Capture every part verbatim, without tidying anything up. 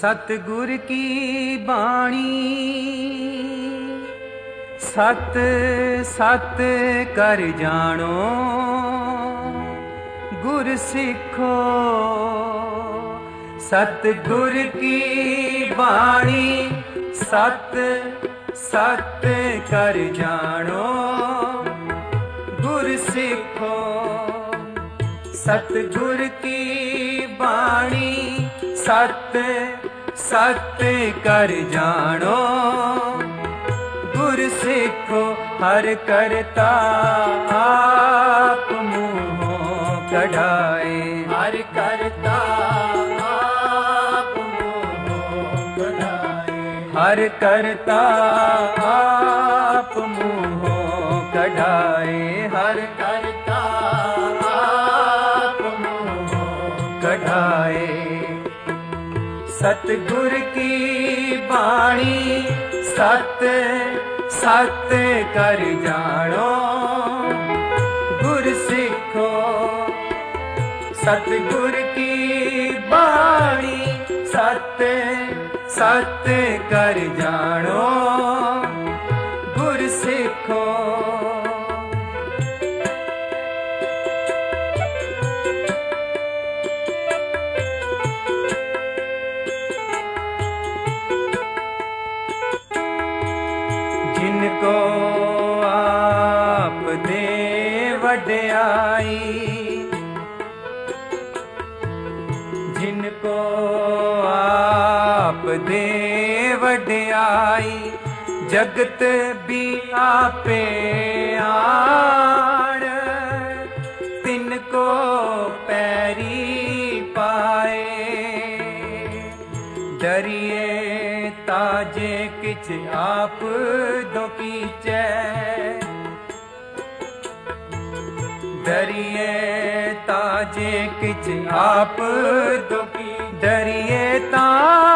सतगुर की बाणी सत सत कर जानो, गुर सिखो। सतगुर की बाणी सत सत कर जानो, गुर सिखो। सतगुर की बाणी सत सत कर जानो, गुर सिखो। हर करता आप मुँहों कढ़ाए, हर करता आप मुँहों कढ़ाए, हर करता आप मुँहों कढ़ाए, हर करता आप मुँहों कढ़ाए। सतगुर की बाणी सत सत कर जानो, गुर सिखो। सतगुर की बाणी सत सत कर जानो, गुर सिखो। जिनको आप दे वड्याई, जिनको आप दे वड्याई, जगत भी आपे आण, तिनको पैरी पाए। डरिए ताजे किछ आप दो कीचै, डरिए ताजे किछ आप दो की। डरिए ता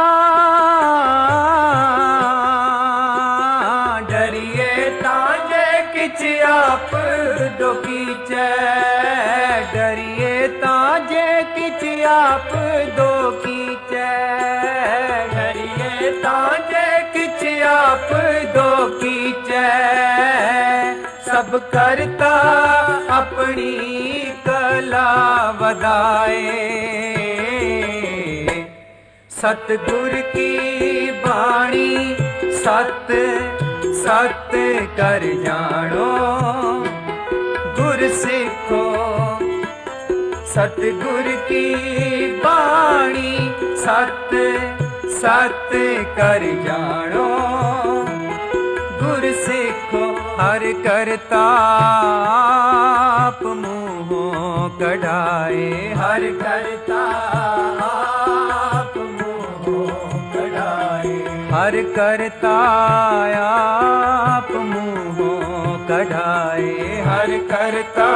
डरिए ताजे किछ आप दो कीचै, डरिए ताजे किछ आप दो कीचै, डरिए ताजे किछ आप दो कीचै। सब करता अपनी कला वधाए, सतगुर की बाणी सत सत कर जानो, गुर सिखो। सतगुर की बाणी सत सत कर जानो, गुर सिखो। हर करता आप मुँहों कढ़ाए, हर करता आप मुँहों कढ़ाए, हर करता आप मुँहों कढ़ाए, हर करता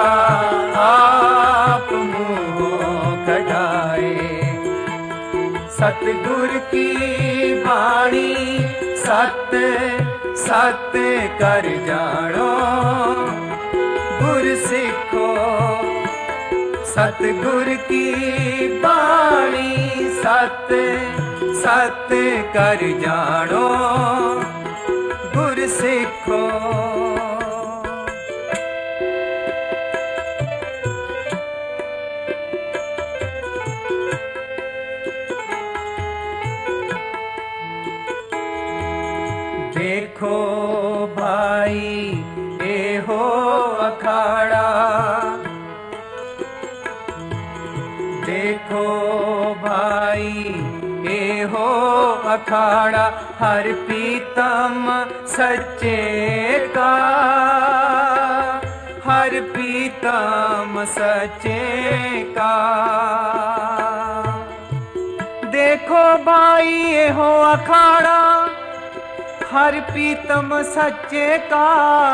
आप मुँहों कढ़ाए। सतगुर की बाणी सत सत कर जानो, गुर सिखो। सतगुर की बाणी सत सत कर जानो, गुर सिखो। देखो भाई ए हो अखाड़ा, देखो भाई ए हो अखाड़ा, हर पीतम सच्चे का, हर पीतम सच्चे का। देखो भाई ए हो अखाड़ा, हर पीतम सच्चे का।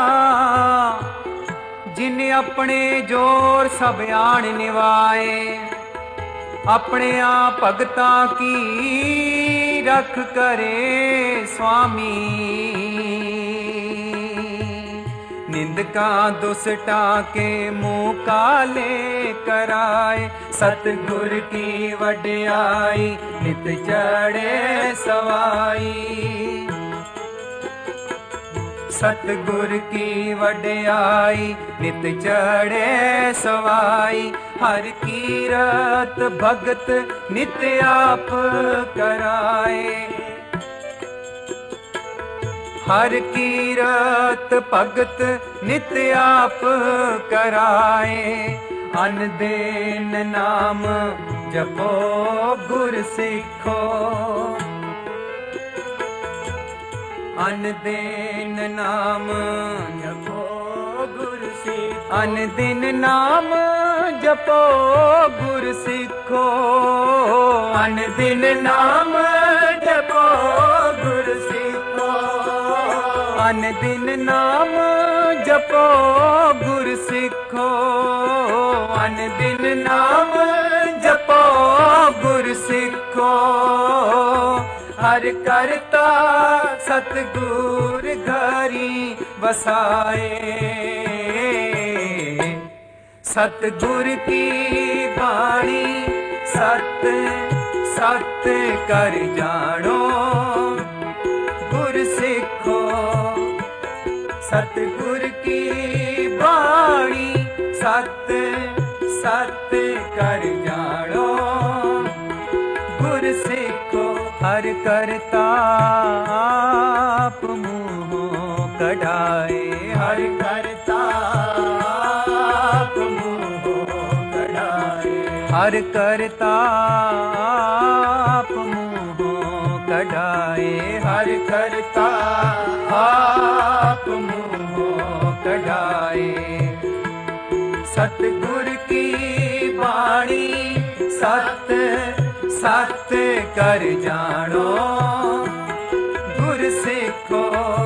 जिन अपने जोर सब आन निवाए, अपने आप भगता की रख करे स्वामी। निंदका दुष्टा के मुख काले कराए। सतगुर की वड्याई नित चढ़े सवाई। सतगुर की वड्याई नित चढ़े सवाई। हर कीरत भगत नित आप कराए। हर कीरत भगत नित आप कराए। अन दिन नाम जपो गुर सिखो। अन दिन नाम जपो गुर सिखो। अन दिन नाम जपो गुर सिखो। अन दिन नाम जपो गुर सिखो। अन दिन नाम जपो गुर सिखो। अन दिन नाम जपो गुर सिखो। हर करता सतगुर घरी बसाए। सतगुर की बाणी सत सत कर जानो गुर सिखो। सतगुर की बाणी सत सत कर जानो गुर सिखो। हर करता आप मुँह कढ़ाए। हर करता आप मुँह कढ़ाए। हर करता आप मुँह कढ़ाए। हर करता आप मुँह कढ़ाए। सतगुर की बाणी सत सत कर जानो गुर सिखो।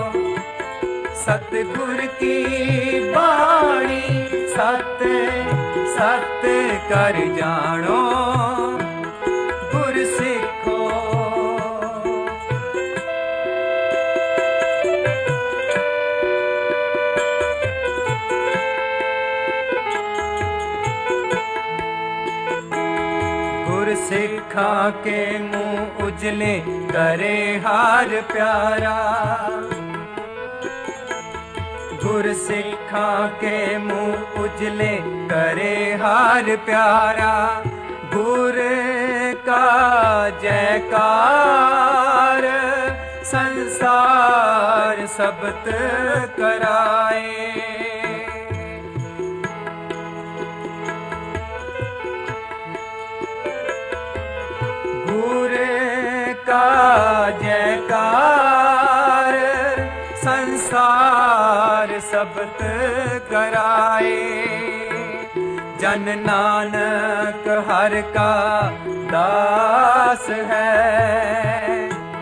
सतगुर की बाणी सत सत कर जानो गुर सिखो। गुर सिखा के मुँह उजले करे हार प्यारा। गुर सिखा के मुँह उजले करे हार प्यारा। गुर का जयकार संसार सबत कराए। गुर का जयकार संसार सबत कराए। जन नानक हर का दास है।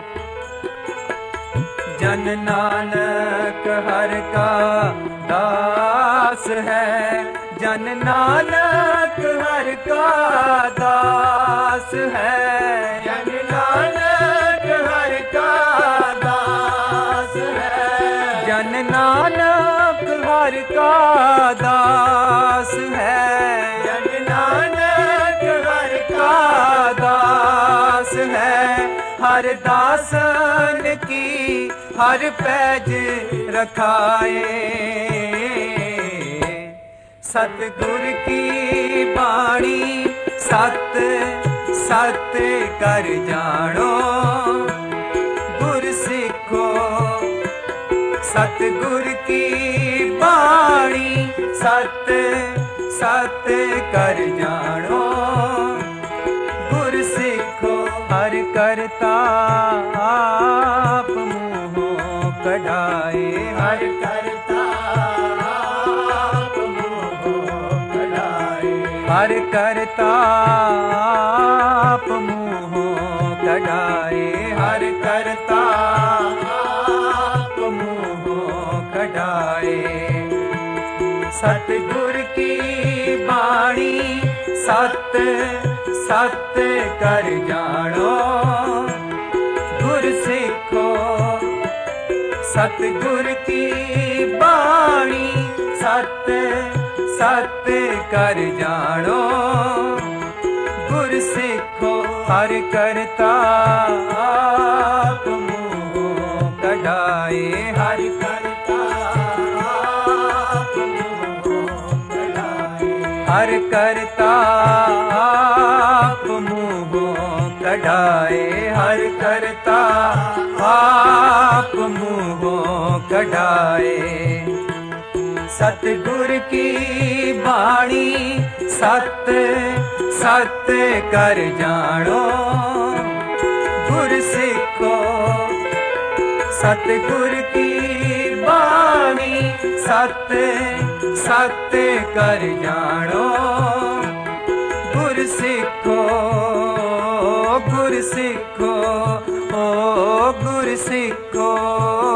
जन नानक हर का दास है। जन नानक हर का दास है। जन नानक हर का दास है। जन नानक हर का दास है। जन नानक हर का दास है। हर दासन की हर पैज रखाए। सतगुर की बाणी सत सत कर जानो गुर सिखो। सतगुर की बाणी सत सत कर जानो गुर सिखो। हर करता आप मुँह कढ़ाए। हर करता आप मुँह कढ़ाए। हर करता आप मुँह कढ़ाए। हर करता आप मुँह कढ़ाए। सतगुर की बाणी सत सत कर जानो गुर सिखो। सतगुर की बाणी सत सत कर जानो। गुर सिखो हर करता आप मुँह कढ़ाए। हर करता आप मुँह कढ़ाए। हर करता आप मुँह कढ़ाए। हर करता आप मुँह कढ़ाए। सतगुर की बाणी सत सत कर जानो। गुर सिखो सतगुर की बाणी सत सत कर जानो। गुर सिखो गुर सिखो ओ गुर सिखो।